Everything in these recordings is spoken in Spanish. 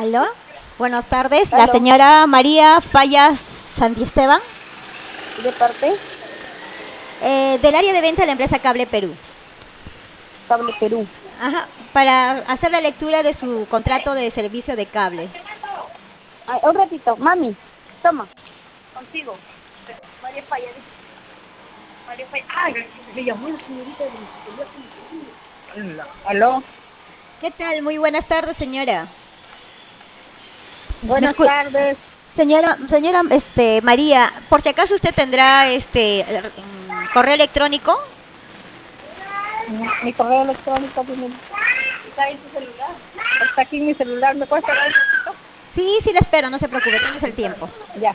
¿Aló? Buenas tardes, la Aló, señora María Fallas Santisteban, ¿de parte? del área de venta de la empresa Cable Perú. Cable Perú. Ajá, para hacer la lectura de su contrato de servicio de cable. Ay, un ratito, mami, toma, contigo. María Falla, dice. María Falla. Ay, me llamó la señorita del teléfono. Aló, ¿Qué tal? Muy buenas tardes, señora. ¿Me buenas escu- tardes. señora, María, por si acaso usted tendrá correo electrónico. Mi correo electrónico tiene. ¿Está en tu celular? Está aquí en mi celular, ¿me puedes esperar un poquito? Sí, sí, la espero, no se preocupe, tienes el tiempo. Ya.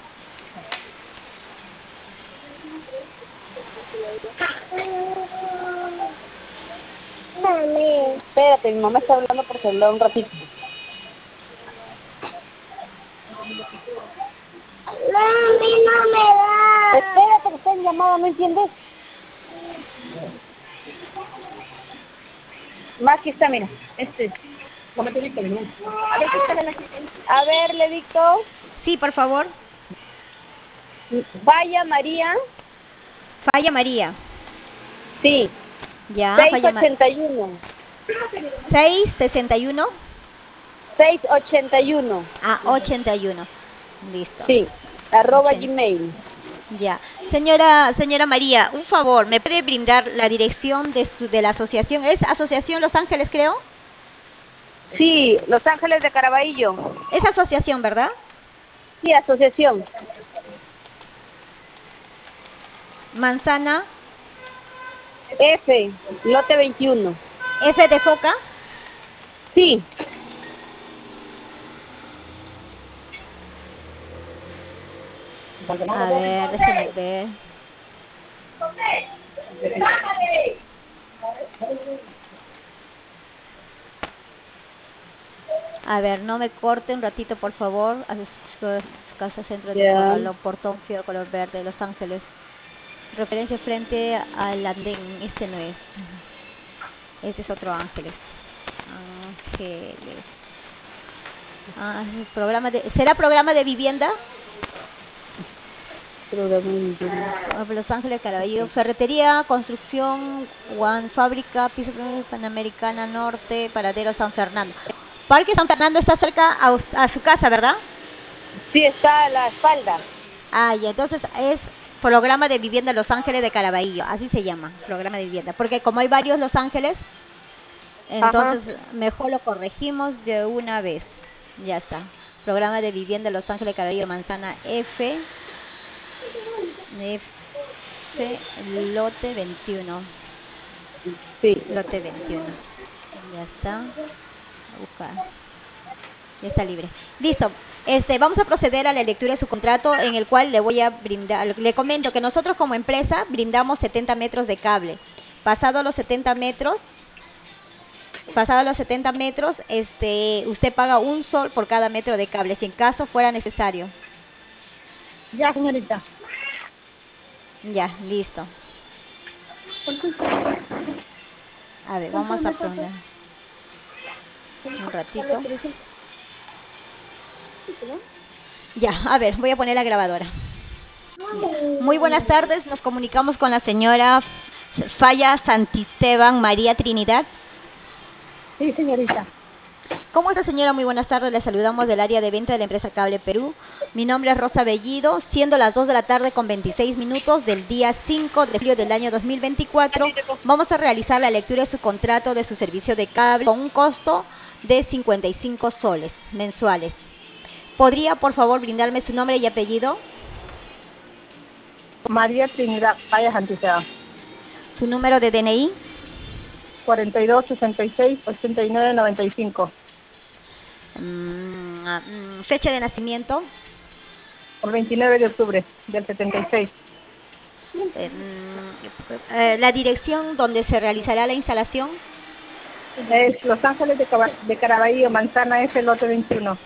Mami. Espérate, mi mamá está hablando por celular un ratito. Mami, no me da. Espérate que está en llamada, ¿no entiendes? Más que está, mira. ¿Cómo te dicto, mi A ver, quítale la chiquita. A ver, le dicto. Sí, por favor. Vaya María. Falla María. Sí. Ya, Seiscientos ochenta y uno. 661 681. a 81. Listo. Sí. Arroba 80. Gmail. Ya. Señora María, un favor, ¿me puede brindar la dirección de la asociación? ¿Es Asociación Los Ángeles, creo? Sí, Los Ángeles de Caraballo. Es asociación, ¿verdad? Sí, asociación. Manzana, F, lote 21. F de foca. Sí. A ver, déjeme ver. A ver, no me corte un ratito, por favor. Casa Centro de Ya. Corralo, Portón Fío, color verde, Los Ángeles. Referencia frente al andén. Este no es. Este es otro Ángeles. Ángeles. Ah, ¿será programa de vivienda? Los Ángeles, Caraballo, ferretería, construcción, One Fábrica, piso Panamericana Norte, Paradero San Fernando. Parque San Fernando está cerca a su casa, ¿verdad? Sí, está a la espalda. Ah, y entonces es programa de vivienda Los Ángeles de Caraballo, así se llama, programa de vivienda, porque como hay varios Los Ángeles, Ajá. entonces mejor lo corregimos de una vez. Ya está. Programa de vivienda Los Ángeles, Caraballo, Manzana F, lote 21. Sí. Lote 21. Ya está. A buscar. Ya está libre. Listo. Vamos a proceder a la lectura de su contrato en el cual le voy a brindar, le comento que nosotros como empresa brindamos 70 metros de cable. Pasado los 70 metros, usted paga un sol por cada metro de cable, si en caso fuera necesario. Ya, señorita. Ya, listo. A ver, vamos a poner un ratito. Ya, a ver, voy a poner la grabadora. Ya. Muy buenas tardes, nos comunicamos con la señora Falla Santisteban María Trinidad. Sí, señorita. ¿Cómo está, señora? Muy buenas tardes, le saludamos del área de venta de la empresa Cable Perú. Mi nombre es Rosa Bellido, siendo las 2 de la tarde con 26 minutos del día 5 de julio del año 2024, vamos a realizar la lectura de su contrato de su servicio de cable con un costo de 55 soles mensuales. ¿Podría, por favor, brindarme su nombre y apellido? María Trinidad, Payas Antisea. ¿Su número de DNI? 42 66 89 95. Fecha de nacimiento. Por 29 de octubre del 76. La dirección donde se realizará la instalación. Es Los Ángeles de Caraballo, Manzana F, lote 21.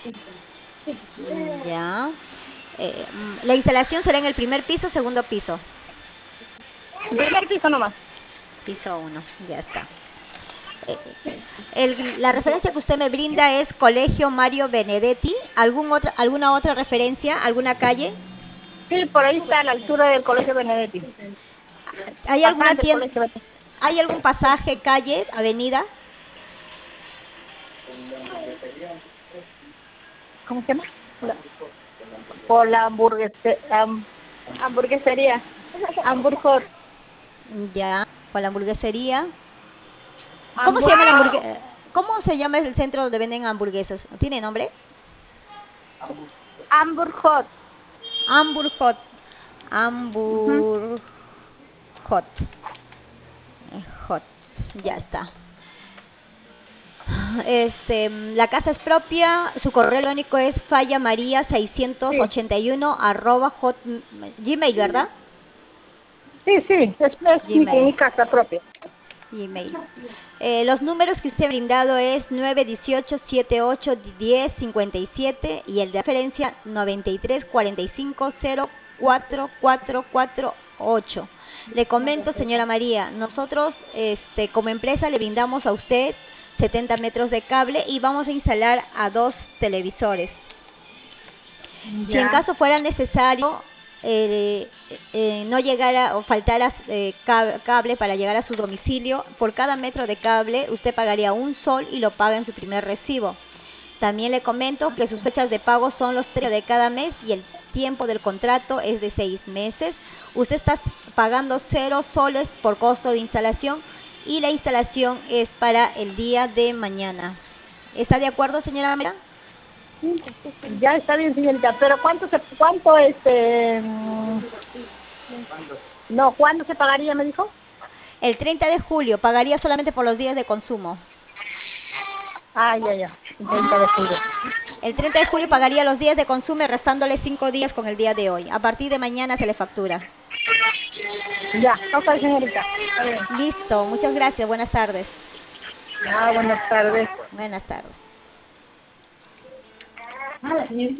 Ya. La instalación será en el primer piso, segundo piso. Primer piso nomás. Piso 1, ya está. La referencia que usted me brinda es Colegio Mario Benedetti. ¿Alguna otra referencia? ¿Alguna calle? Sí, por ahí está, a la altura del Colegio Benedetti. ¿Hay alguna Atrás del Colegio Benedetti. ¿Hay algún pasaje, calle, avenida? ¿Cómo se llama? Por la hamburguesería. Hamburger. Ya, por la hamburguesería. Hamburger. ¿Cómo se llama el centro donde venden hamburguesas? ¿Tiene nombre? Hamburger. Hamburg Hot. Hamburg Hot. Hot. Ya está. La casa es propia, su correo electrónico es fallamaria681 @gmail, ¿verdad? Sí, sí, es mi Gmail. casa propia. Gmail. Los números que usted ha brindado es 918 78 10 57 y el de referencia 93 45 04 448. Le comento, señora María, nosotros como empresa le brindamos a usted 70 metros de cable y vamos a instalar a 2 televisores. Si en Ya. caso fuera necesario, no llegara o faltara cable para llegar a su domicilio, por cada metro de cable usted pagaría 1 sol y lo paga en su primer recibo. También le comento que sus fechas de pago son los 30 de cada mes y el tiempo del contrato es de 6 meses. Usted está pagando 0 soles por costo de instalación y la instalación es para el día de mañana. ¿Está de acuerdo, señora Mera? Ya está bien, señorita. Pero no, ¿cuándo se pagaría, me dijo? El 30 de julio pagaría solamente por los días de consumo. Ah, ya. 30 de julio. El 30 de julio pagaría los días de consumo restándole 5 días con el día de hoy. A partir de mañana se le factura. Ya, ok, señorita. Está bien. Listo, muchas gracias. Buenas tardes. Buenas tardes. Buenas tardes. Ah, señorita.